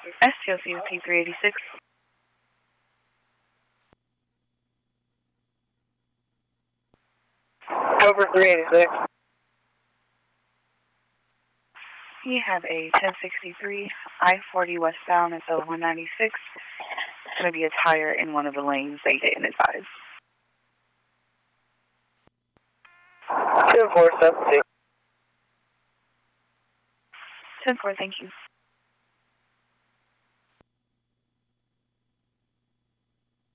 STLC P386. Over 386. You have a 1063 I-40 westbound at the 196. It's going to be a tire in one of the lanes they didn't advise. 10-4, 7-6. 10-4, thank you.